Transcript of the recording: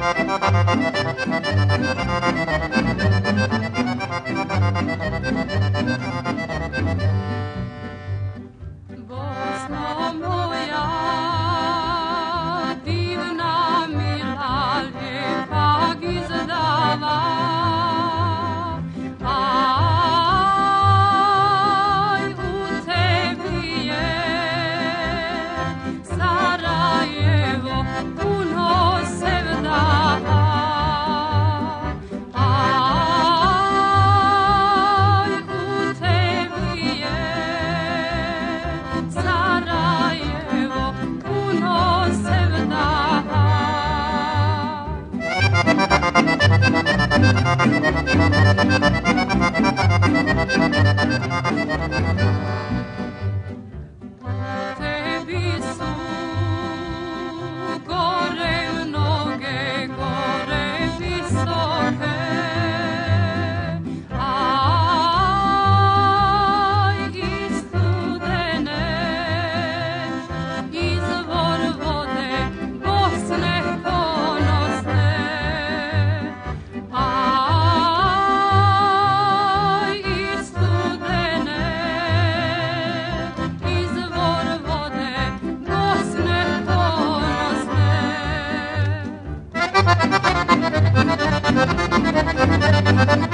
Bosno moja, divna, mila, lijepa gizdava, aj u tebi je Sarajevo puno sevdaha. Tebi su gore noge, gore visoke, aj i studene, izvor vode Bosne ponosne. Aj i studene, izvor vode Bosne ponosne.